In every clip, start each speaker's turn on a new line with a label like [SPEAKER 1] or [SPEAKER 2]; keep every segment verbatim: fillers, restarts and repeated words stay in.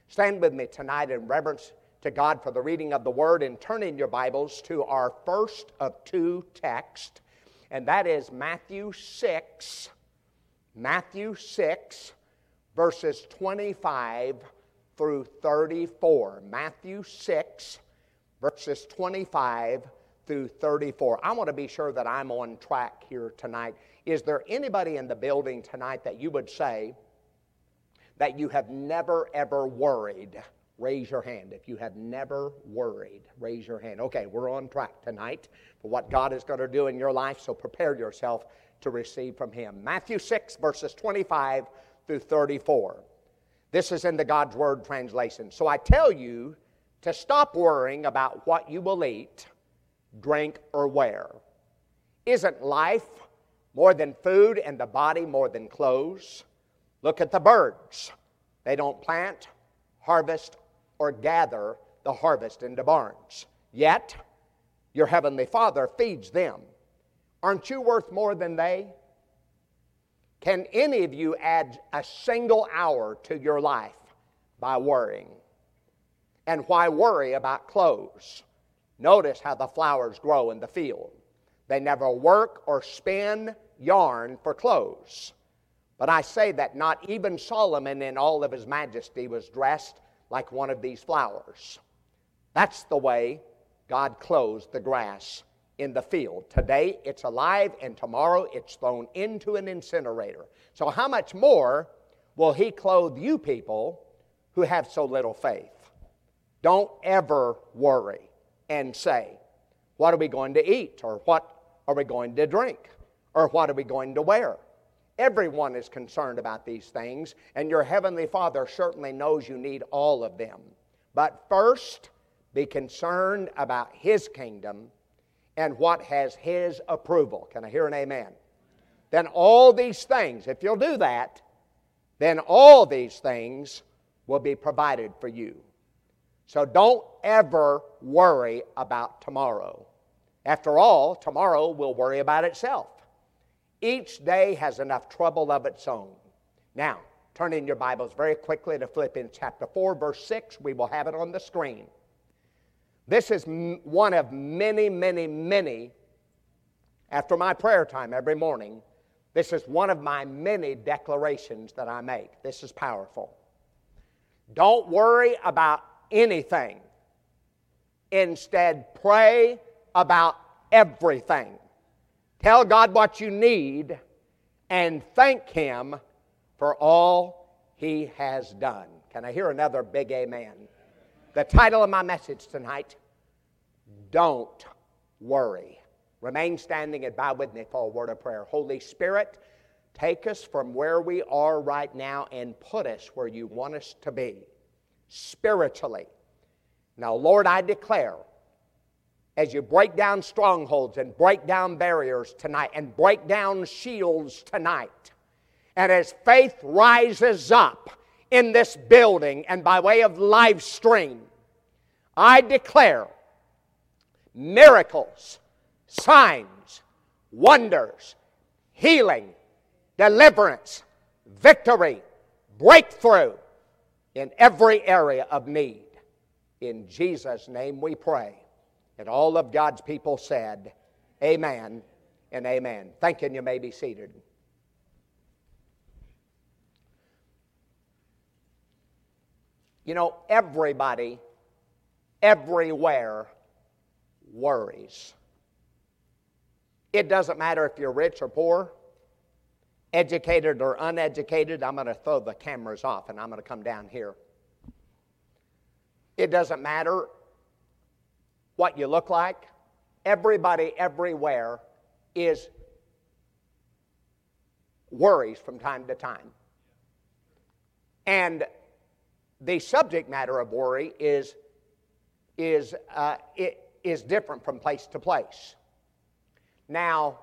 [SPEAKER 1] Stand with me tonight in reverence to God for the reading of the Word and turn in your Bibles to our first of two texts, and that is Matthew six, Matthew six, verses twenty-five through thirty-four. Matthew six, verses twenty-five through thirty-four. I want to be sure that I'm on track here tonight. Is there anybody in the building tonight that you would say that you have never, ever worried? Raise your hand. If you have never worried, raise your hand. Okay, we're on track tonight for what God is going to do in your life, so prepare yourself to receive from Him. Matthew six, verses twenty-five through thirty-four. This is in the God's Word translation. So I tell you to stop worrying about what you will eat, drink, or wear. Isn't life more than food and the body more than clothes? Look at the birds. They don't plant, harvest, or gather the harvest into barns. Yet, your heavenly Father feeds them. Aren't you worth more than they? Can any of you add a single hour to your life by worrying? And why worry about clothes? Notice how the flowers grow in the field. They never work or spin yarn for clothes. But I say that not even Solomon in all of his majesty was dressed like one of these flowers. That's the way God clothes the grass in the field. Today it's alive and tomorrow it's thrown into an incinerator. So how much more will He clothe you people who have so little faith? Don't ever worry and say, what are we going to eat? Or what are we going to drink? Or what are we going to wear? Everyone is concerned about these things, and your heavenly Father certainly knows you need all of them. But first, be concerned about His kingdom and what has His approval. Can I hear an amen? Then all these things, if you'll do that, then all these things will be provided for you. So don't ever worry about tomorrow. After all, tomorrow will worry about itself. Each day has enough trouble of its own. Now, turn in your Bibles very quickly to Philippians chapter four, verse six. We will have it on the screen. This is one of many, many, many, after my prayer time every morning, this is one of my many declarations that I make. This is powerful. Don't worry about anything. Instead, pray about everything. Tell God what you need and thank Him for all He has done. Can I hear another big amen? The title of my message tonight, Don't Worry. Remain standing and bow with me for a word of prayer. Holy Spirit, take us from where we are right now and put us where you want us to be, spiritually. Now, Lord, I declare, as you break down strongholds and break down barriers tonight and break down shields tonight, and as faith rises up in this building and by way of live stream, I declare miracles, signs, wonders, healing, deliverance, victory, breakthrough in every area of need. In Jesus' name we pray. And all of God's people said, amen and amen. Thank you, and you may be seated. You know, everybody, everywhere, worries. It doesn't matter if you're rich or poor, educated or uneducated. I'm going to throw the cameras off, and I'm going to come down here. It doesn't matter what you look like. Everybody everywhere is worries from time to time. And the subject matter of worry is, is, uh, it is different from place to place. Now,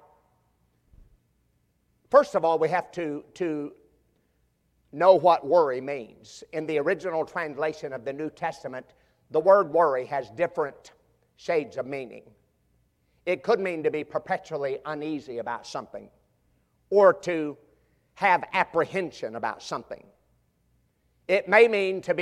[SPEAKER 1] first of all, we have to, to know what worry means. In the original translation of the New Testament, the word worry has different shades of meaning. It could mean to be perpetually uneasy about something, or to have apprehension about something. It may mean to be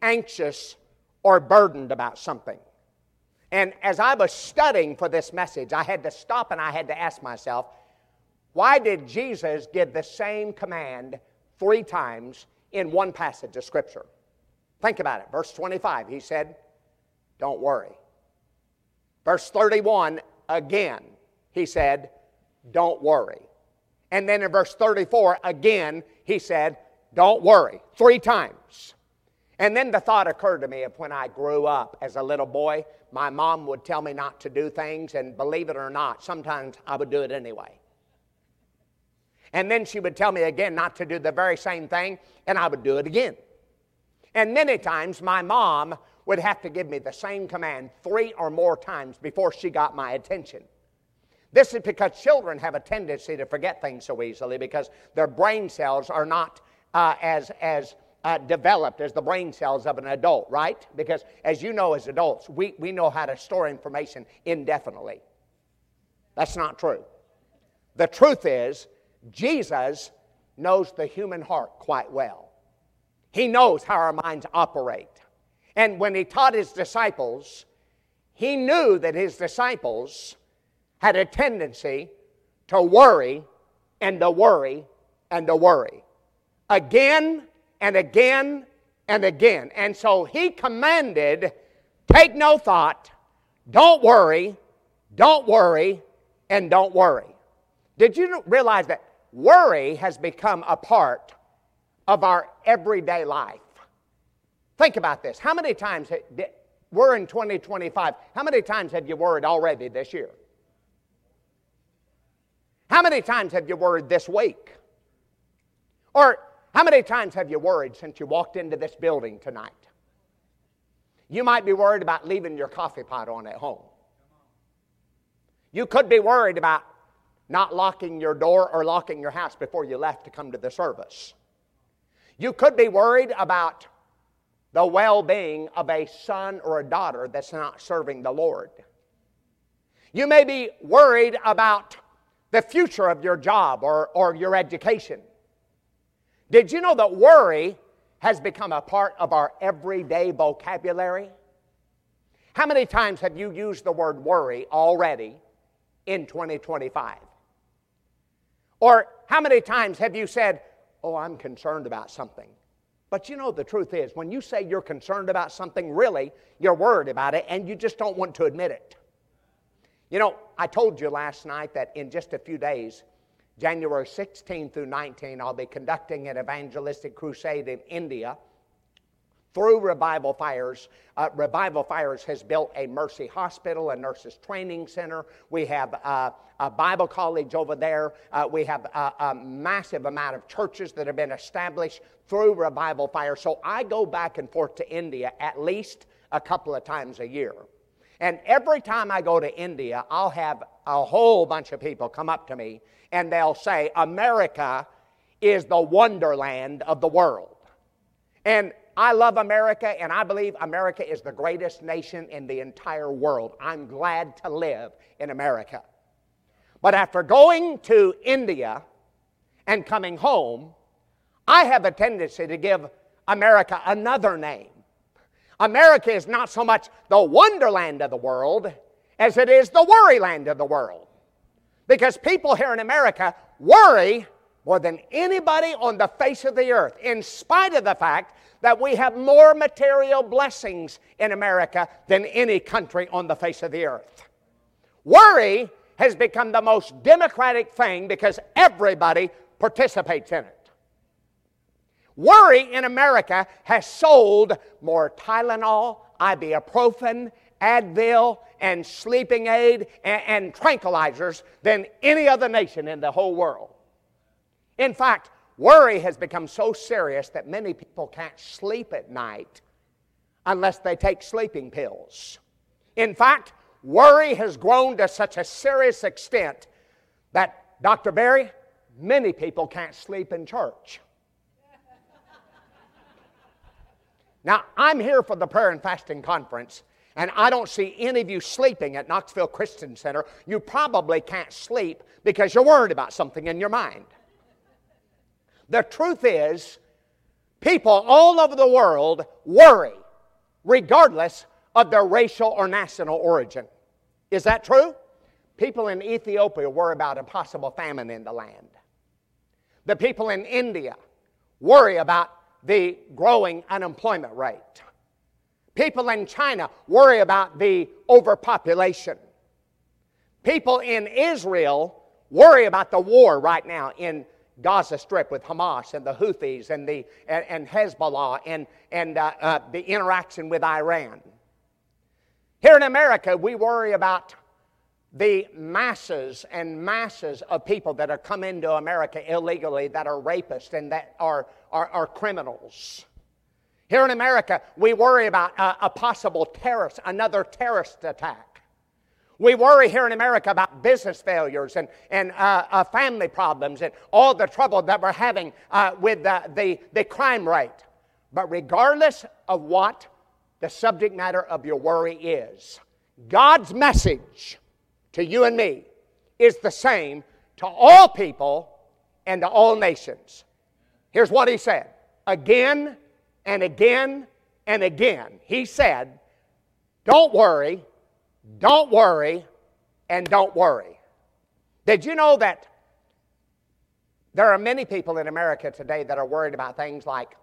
[SPEAKER 1] anxious or burdened about something. And as I was studying for this message, I had to stop and I had to ask myself, why did Jesus give the same command three times in one passage of Scripture? Think about it. Verse twenty-five, he said, don't worry. Verse thirty-one, again, he said, don't worry. And then in verse thirty-four, again, he said, don't worry. Three times. And then the thought occurred to me of when I grew up as a little boy, my mom would tell me not to do things, and believe it or not, sometimes I would do it anyway. And then she would tell me again not to do the very same thing, and I would do it again. And many times my mom would have to give me the same command three or more times before she got my attention. This is because children have a tendency to forget things so easily because their brain cells are not uh, as, as uh, developed as the brain cells of an adult, right? Because as you know as adults, we, we know how to store information indefinitely. That's not true. The truth is, Jesus knows the human heart quite well. He knows how our minds operate. And when he taught his disciples, he knew that his disciples had a tendency to worry and to worry and to worry. Again and again and again. And so he commanded, take no thought, don't worry, don't worry, and don't worry. Did you realize that worry has become a part of our everyday life? Think about this. How many times, we're in twenty twenty-five, how many times have you worried already this year? How many times have you worried this week? Or how many times have you worried since you walked into this building tonight? You might be worried about leaving your coffee pot on at home. You could be worried about not locking your door or locking your house before you left to come to the service. You could be worried about the well-being of a son or a daughter that's not serving the Lord. You may be worried about the future of your job or, or your education. Did you know that worry has become a part of our everyday vocabulary? How many times have you used the word worry already in twenty twenty-five? Or how many times have you said, oh, I'm concerned about something? But you know the truth is, when you say you're concerned about something, really, you're worried about it and you just don't want to admit it. You know, I told you last night that in just a few days, January sixteenth through nineteenth, I'll be conducting an evangelistic crusade in India through Revival Fires. Uh, Revival Fires has built a Mercy Hospital, a nurses training center. We have uh, a Bible college over there. Uh, we have a, a massive amount of churches that have been established through Revival Fire. So I go back and forth to India at least a couple of times a year. And every time I go to India, I'll have a whole bunch of people come up to me and they'll say, America is the wonderland of the world. And I love America, and I believe America is the greatest nation in the entire world. I'm glad to live in America. But after going to India and coming home, I have a tendency to give America another name. America is not so much the wonderland of the world as it is the worry land of the world. Because people here in America worry more than anybody on the face of the earth, in spite of the fact that we have more material blessings in America than any country on the face of the earth. Worry has become the most democratic thing because everybody participates in it. Worry in America has sold more Tylenol, ibuprofen, Advil, and sleeping aid, and, and tranquilizers than any other nation in the whole world. In fact, worry has become so serious that many people can't sleep at night unless they take sleeping pills. In fact, worry has grown to such a serious extent that, Doctor Berry, many people can't sleep in church. Now, I'm here for the prayer and fasting conference, and I don't see any of you sleeping at Knoxville Christian Center. You probably can't sleep because you're worried about something in your mind. The truth is, People all over the world worry, regardless of their racial or national origin. Is that true? People in Ethiopia worry about a possible famine in the land. The people in India worry about the growing unemployment rate. People in China worry about the overpopulation. People in Israel worry about the war right now in Gaza Strip with Hamas and the Houthis and, the, and, and Hezbollah and, and uh, uh, the interaction with Iran. Here in America, we worry about the masses and masses of people that are come into America illegally that are rapists and that are, are, are criminals. Here in America, we worry about a, a possible terrorist, another terrorist attack. We worry here in America about business failures and, and uh, uh, family problems and all the trouble that we're having uh, with the, the, the crime rate. But regardless of what the subject matter of your worry is, God's message to you and me is the same to all people and to all nations. Here's what he said. Again and again and again, he said, don't worry, don't worry, and don't worry. Did you know that there are many people in America today that are worried about things like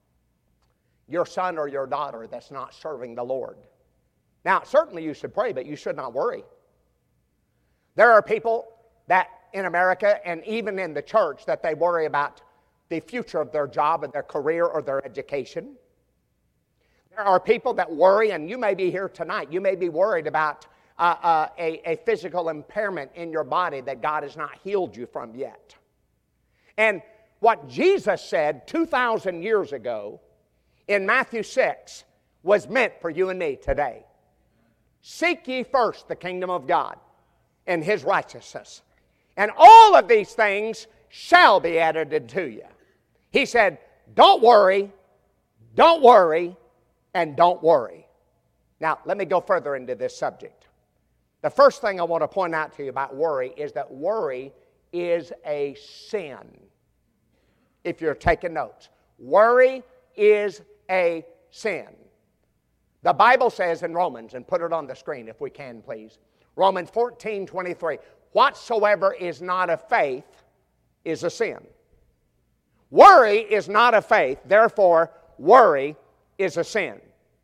[SPEAKER 1] your son or your daughter that's not serving the Lord? Now, certainly you should pray, but you should not worry. There are people that in America and even in the church that they worry about the future of their job or their career or their education. There are people that worry, and you may be here tonight, you may be worried about uh, uh, a, a physical impairment in your body that God has not healed you from yet. And what Jesus said two thousand years ago in Matthew six was meant for you and me today. Seek ye first the kingdom of God and His righteousness, and all of these things shall be added unto you. He said, don't worry, don't worry, and don't worry. Now, let me go further into this subject. The first thing I want to point out to you about worry is that worry is a sin. If you're taking notes, worry is a sin. The Bible says in Romans, and put it on the screen if we can, please. Romans fourteen twenty-three, whatsoever is not of faith is a sin. Worry is not of faith, therefore worry is a sin.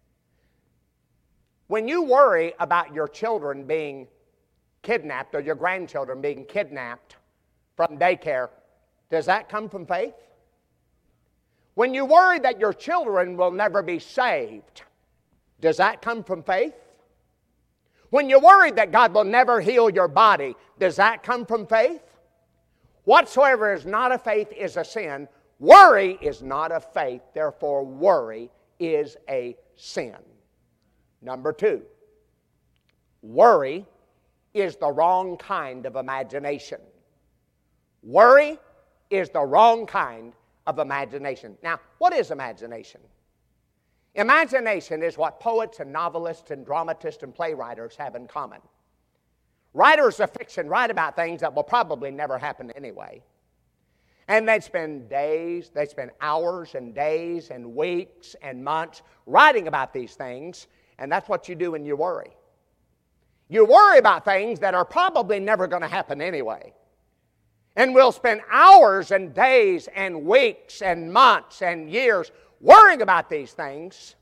[SPEAKER 1] When you worry about your children being kidnapped or your grandchildren being kidnapped from daycare, does that come from faith? When you worry that your children will never be saved, does that come from faith? When you're worried that God will never heal your body, does that come from faith? Whatsoever is not of faith is a sin. Worry is not of faith, therefore worry is a sin. Number two, worry is the wrong kind of imagination. Worry is the wrong kind of imagination. Now, what is imagination? Imagination is what poets and novelists and dramatists and playwrights have in common. Writers of fiction write about things that will probably never happen anyway. And they spend days, they spend hours and days and weeks and months writing about these things, and that's what you do when you worry. You worry about things that are probably never going to happen anyway. And we'll spend hours and days and weeks and months and years worrying about these things.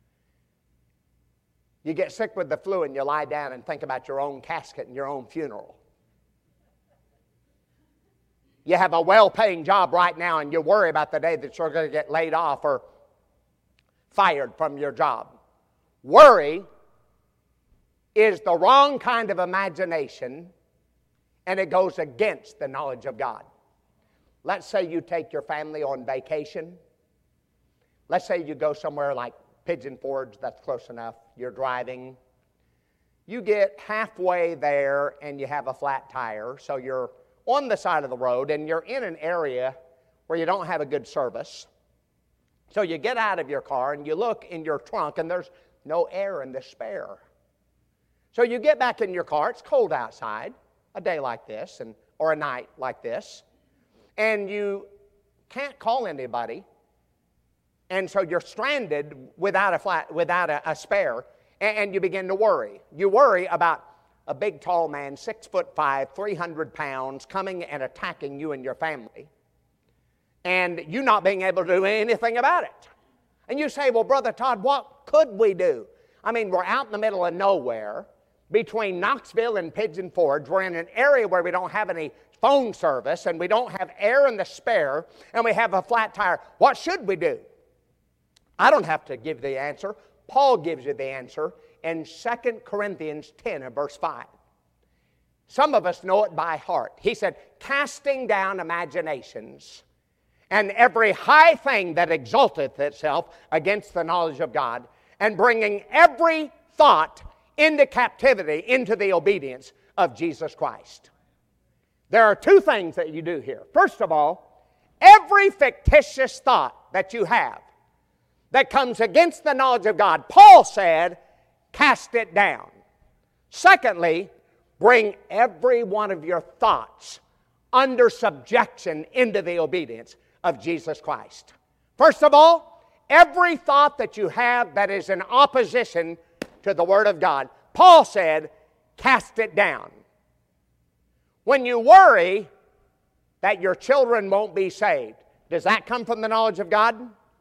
[SPEAKER 1] You get sick with the flu and you lie down and think about your own casket and your own funeral. You have a well-paying job right now and you worry about the day that you're going to get laid off or fired from your job. Worry is the wrong kind of imagination, and it goes against the knowledge of God. Let's say you take your family on vacation. Let's say you go somewhere like Pigeon Forge, that's close enough. You're driving. You get halfway there and you have a flat tire, so you're on the side of the road and you're in an area where you don't have a good service. So you get out of your car and you look in your trunk and there's no air in the spare. So you get back in your car, it's cold outside, a day like this, and or a night like this, and you can't call anybody And so you're stranded without a flat, without a, a spare, and, and you begin to worry. You worry about a big, tall man, six foot five, three hundred pounds, coming and attacking you and your family, and you not being able to do anything about it. And you say, well, Brother Todd, what could we do? I mean, we're out in the middle of nowhere between Knoxville and Pigeon Forge. We're in an area where we don't have any phone service, and we don't have air in the spare, and we have a flat tire. What should we do? I don't have to give the answer. Paul gives you the answer in Second Corinthians ten and verse five. Some of us know it by heart. He said, casting down imaginations and every high thing that exalteth itself against the knowledge of God, and bringing every thought into captivity, into the obedience of Jesus Christ. There are two things that you do here. First of all, every fictitious thought that you have that comes against the knowledge of God, Paul said, cast it down. Secondly, bring every one of your thoughts under subjection into the obedience of Jesus Christ. First of all, every thought that you have that is in opposition to the Word of God, Paul said, cast it down. When you worry that your children won't be saved, does that come from the knowledge of God?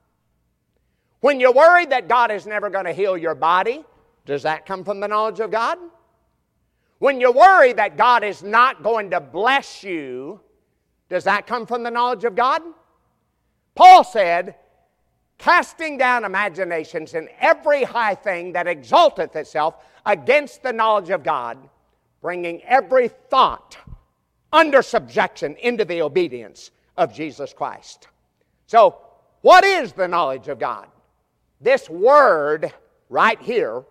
[SPEAKER 1] When you worry that God is never going to heal your body, does that come from the knowledge of God? When you worry that God is not going to bless you, does that come from the knowledge of God? Paul said, casting down imaginations and every high thing that exalteth itself against the knowledge of God, bringing every thought under subjection into the obedience of Jesus Christ. So, what is the knowledge of God? This word right here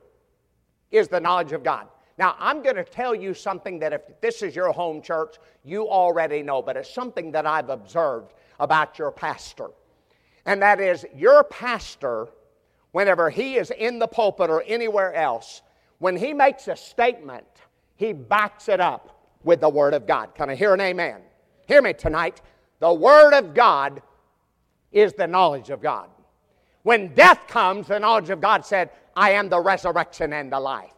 [SPEAKER 1] is the knowledge of God. Now, I'm going to tell you something that if this is your home church, you already know, but it's something that I've observed about your pastor. And that is, your pastor, whenever he is in the pulpit or anywhere else, when he makes a statement, he backs it up with the Word of God. Can I hear an amen? Hear me tonight. The Word of God is the knowledge of God. When death comes, the knowledge of God said, I am the resurrection and the life.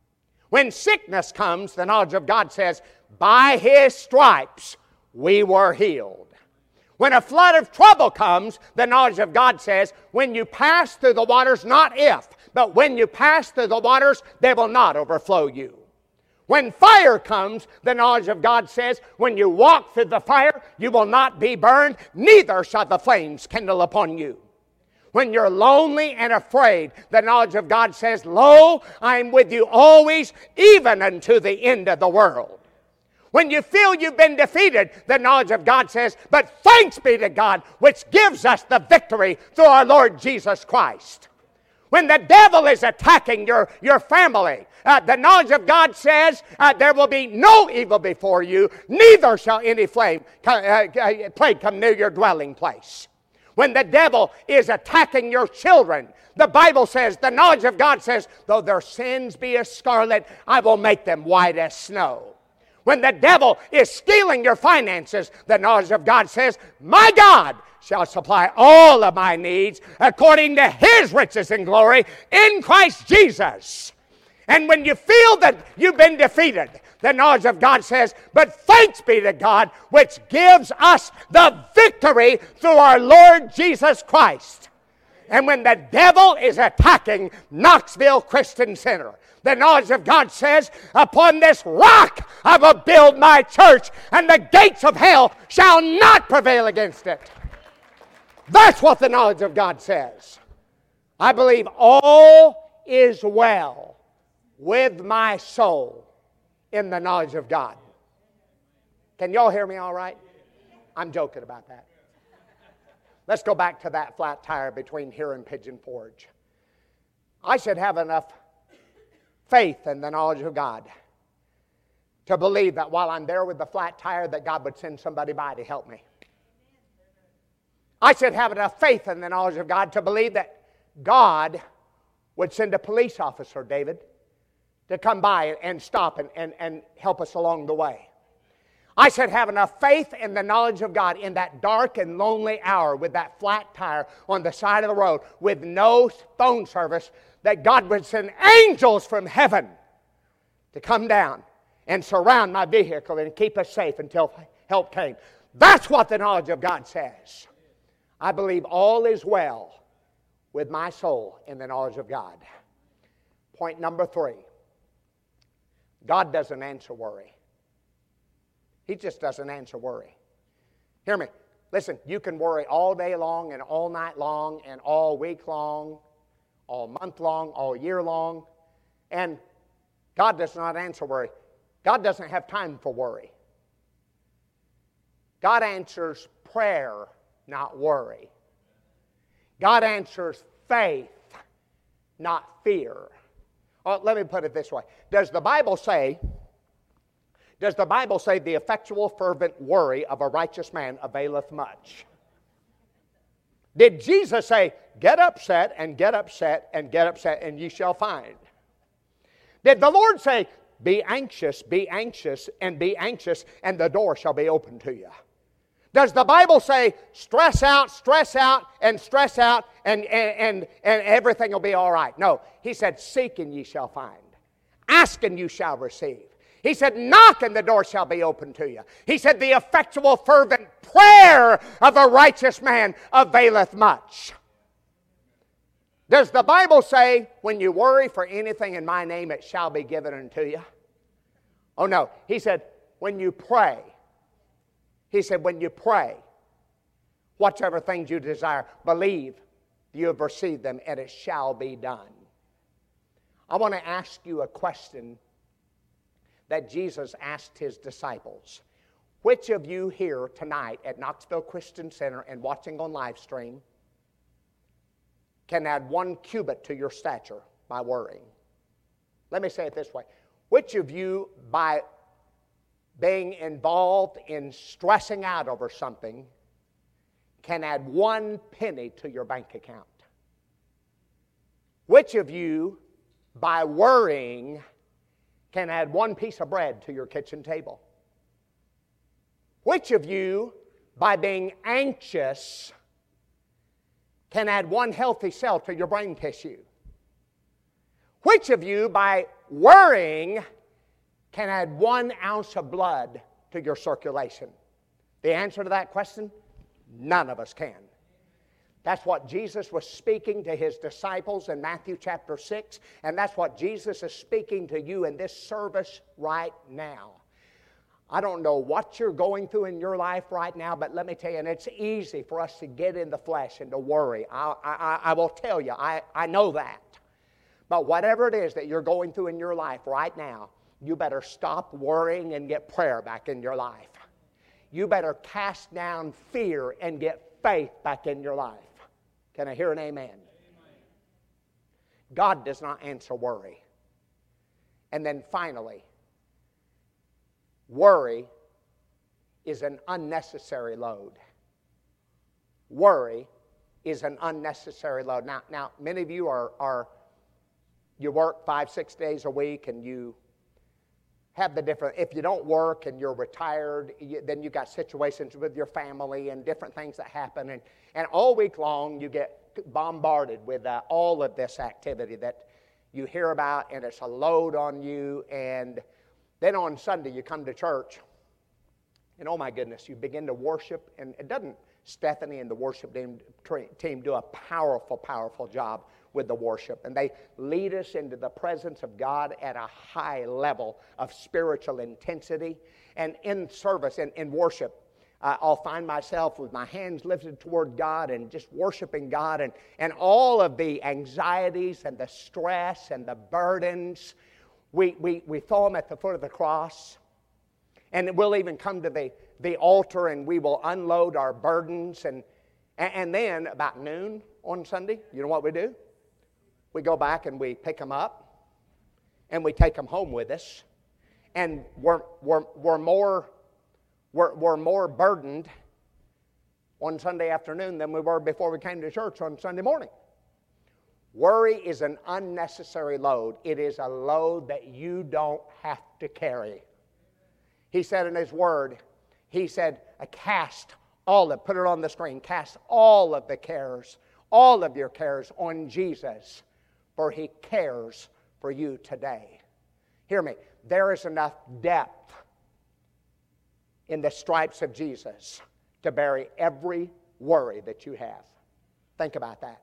[SPEAKER 1] When sickness comes, the knowledge of God says, by His stripes we were healed. When a flood of trouble comes, the knowledge of God says, when you pass through the waters, not if, but when you pass through the waters, they will not overflow you. When fire comes, the knowledge of God says, when you walk through the fire, you will not be burned, neither shall the flames kindle upon you. When you're lonely and afraid, the knowledge of God says, lo, I am with you always, even unto the end of the world. When you feel you've been defeated, the knowledge of God says, but thanks be to God, which gives us the victory through our Lord Jesus Christ. When the devil is attacking your, your family, uh, the knowledge of God says, uh, there will be no evil before you, neither shall any flame, uh, uh, plague come near your dwelling place. When the devil is attacking your children, the Bible says, the knowledge of God says, though their sins be as scarlet, I will make them white as snow. When the devil is stealing your finances, the knowledge of God says, my God shall supply all of my needs according to His riches and glory in Christ Jesus. And when you feel that you've been defeated, the knowledge of God says, but thanks be to God, which gives us the victory through our Lord Jesus Christ. And when the devil is attacking Knoxville Christian Center, the knowledge of God says, upon this rock I will build my church, and the gates of hell shall not prevail against it. That's what the knowledge of God says. I believe all is well with my soul in the knowledge of God. Can y'all hear me all right? I'm joking about that. Let's go back to that flat tire between here and Pigeon Forge. I should have enough faith in the knowledge of God to believe that while I'm there with the flat tire, that God would send somebody by to help me. I should have enough faith in the knowledge of God to believe that God would send a police officer, David, to come by and stop and, and, and help us along the way. I should have enough faith in the knowledge of God in that dark and lonely hour with that flat tire on the side of the road with no phone service, that God would send angels from heaven to come down and surround my vehicle and keep us safe until help came. That's what the knowledge of God says. I believe all is well with my soul in the knowledge of God. Point number three. God doesn't answer worry. He just doesn't answer worry. Hear me. Listen, you can worry all day long and all night long and all week long, all month long, all year long. And God does not answer worry. God doesn't have time for worry. God answers prayer, not worry. God answers faith, not fear. Oh, let me put it this way. Does the Bible say... Does the Bible say the effectual fervent worry of a righteous man availeth much? Did Jesus say, get upset and get upset and get upset and ye shall find? Did the Lord say, be anxious, be anxious, and be anxious, and the door shall be open to you? Does the Bible say, stress out, stress out, and stress out, and, and, and, and everything will be all right? No. He said, seek and ye shall find. Ask and you shall receive. He said, knock and the door shall be open to you. He said, the effectual fervent prayer of a righteous man availeth much. Does the Bible say, when you worry for anything in my name, it shall be given unto you? Oh no. He said, when you pray, he said, when you pray, whatsoever things you desire, believe you have received them and it shall be done. I want to ask you a question that Jesus asked his disciples. Which of you here tonight at Knoxville Christian Center and watching on live stream can add one cubit to your stature by worrying? Let me say it this way. Which of you, by being involved in stressing out over something, can add one penny to your bank account? Which of you, by worrying, can add one piece of bread to your kitchen table? Which of you, by being anxious, can add one healthy cell to your brain tissue? Which of you, by worrying, can add one ounce of blood to your circulation? The answer to that question, none of us can. That's what Jesus was speaking to his disciples in Matthew chapter six, and that's what Jesus is speaking to you in this service right now. I don't know what you're going through in your life right now, but let me tell you, and it's easy for us to get in the flesh and to worry. I, I, I will tell you, I, I know that. But whatever it is that you're going through in your life right now, you better stop worrying and get prayer back in your life. You better cast down fear and get faith back in your life. Can I hear an amen? Amen? God does not answer worry. And then finally, worry is an unnecessary load. Worry is an unnecessary load. Now, now many of you are, are, you work five, six days a week and you have the different, if you don't work and you're retired, you, then you got situations with your family and different things that happen. And, and all week long you get bombarded with uh, all of this activity that you hear about, and it's a load on you. And then on Sunday you come to church and oh my goodness, you begin to worship. And it doesn't, Stephanie and the worship team, team do a powerful, powerful job with the worship. And they lead us into the presence of God at a high level of spiritual intensity. And in service, in, in worship, uh, I'll find myself with my hands lifted toward God and just worshiping God. And, and all of the anxieties and the stress and the burdens, we, we, we throw them at the foot of the cross. And we'll even come to the, the altar and we will unload our burdens. And, and then about noon on Sunday, you know what we do? We go back and we pick them up and we take them home with us. And we're, we're, we're, more, we're, we're more burdened on Sunday afternoon than we were before we came to church on Sunday morning. Worry is an unnecessary load. It is a load that you don't have to carry. He said in His Word, He said, cast all of, put it on the screen, cast all of the cares, all of your cares on Jesus, for He cares for you today. Hear me, there is enough depth in the stripes of Jesus to bury every worry that you have. Think about that.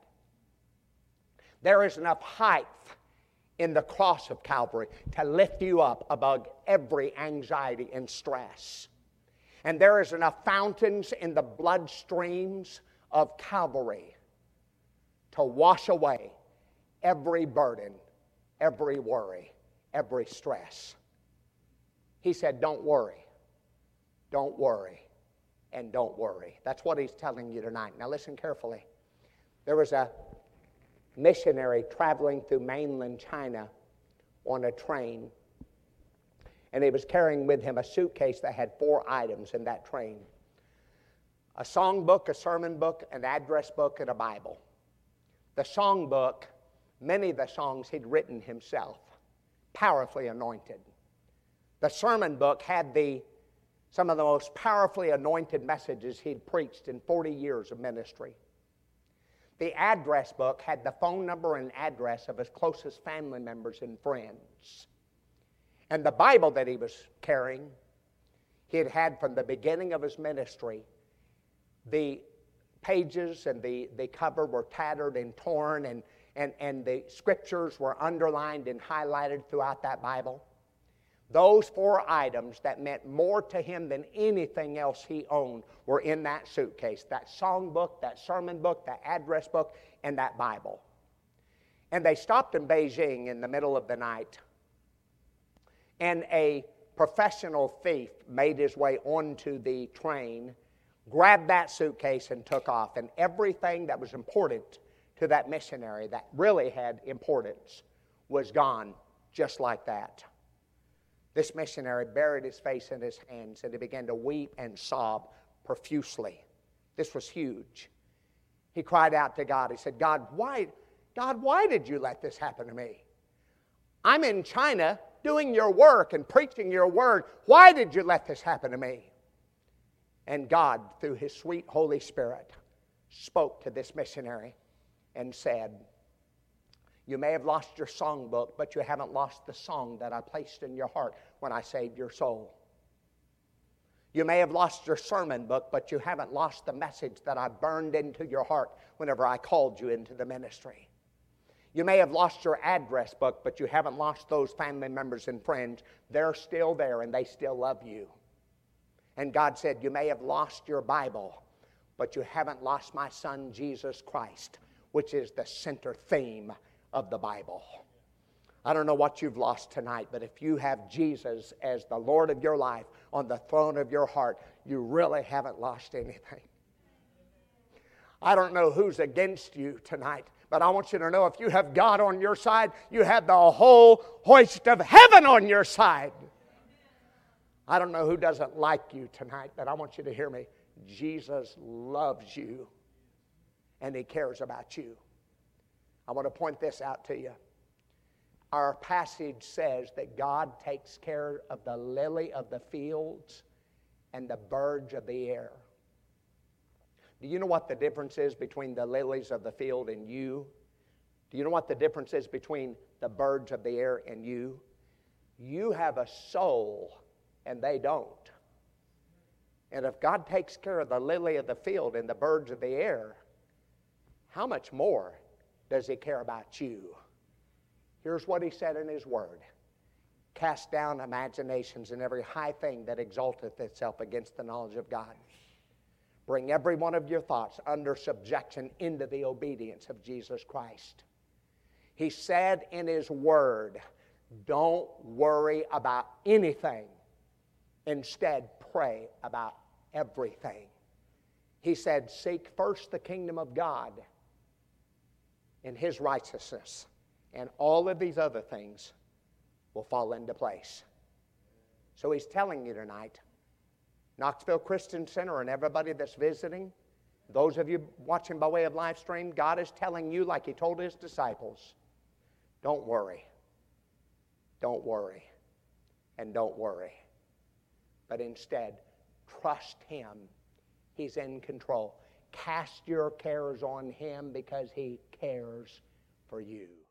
[SPEAKER 1] There is enough height in the cross of Calvary to lift you up above every anxiety and stress. And there is enough fountains in the blood streams of Calvary to wash away every burden, every worry, every stress. He said, don't worry, don't worry, and don't worry. That's what He's telling you tonight. Now listen carefully. There was a missionary traveling through mainland China on a train, and he was carrying with him a suitcase that had four items in that train: a song book, a sermon book, an address book, and a Bible. The song book, many of the songs he'd written himself, powerfully anointed. The sermon book had the some of the most powerfully anointed messages he'd preached in forty years of ministry. The address book had the phone number and address of his closest family members and friends. And the Bible that he was carrying, he had had from the beginning of his ministry. The pages and the, the cover were tattered and torn, and, and, and the scriptures were underlined and highlighted throughout that Bible. Those four items that meant more to him than anything else he owned were in that suitcase: that song book, that sermon book, that address book, and that Bible. And they stopped in Beijing in the middle of the night, and a professional thief made his way onto the train, grabbed that suitcase, and took off. And everything that was important to that missionary, that really had importance, was gone just like that. This missionary buried his face in his hands, and he began to weep and sob profusely. This was huge. He cried out to God. He said, God, why, God, why did you let this happen to me? I'm in China doing your work and preaching your word. Why did you let this happen to me? And God, through His sweet Holy Spirit, spoke to this missionary and said, you may have lost your songbook, but you haven't lost the song that I placed in your heart when I saved your soul. You may have lost your sermon book, but you haven't lost the message that I burned into your heart whenever I called you into the ministry. You may have lost your address book, but you haven't lost those family members and friends. They're still there, and they still love you. And God said, you may have lost your Bible, but you haven't lost my Son, Jesus Christ, which is the center theme of the Bible. I don't know what you've lost tonight, but if you have Jesus as the Lord of your life on the throne of your heart, you really haven't lost anything. I don't know who's against you tonight, but I want you to know if you have God on your side, you have the whole hoist of heaven on your side. I don't know who doesn't like you tonight, but I want you to hear me. Jesus loves you, and He cares about you. I want to point this out to you. Our passage says that God takes care of the lily of the fields and the birds of the air. Do you know what the difference is between the lilies of the field and you? Do you know what the difference is between the birds of the air and you? You have a soul and they don't. And if God takes care of the lily of the field and the birds of the air, how much more does He care about you? Here's what He said in His Word. Cast down imaginations and every high thing that exalteth itself against the knowledge of God. Bring every one of your thoughts under subjection into the obedience of Jesus Christ. He said in His Word, don't worry about anything. Instead, pray about everything. He said, seek first the kingdom of God and His righteousness, and all of these other things will fall into place. So He's telling you tonight, Knoxville Christian Center and everybody that's visiting, those of you watching by way of live stream, God is telling you like He told His disciples, don't worry, don't worry, and don't worry. But instead, Trust Him. He's in control. Cast your cares on Him because He cares for you.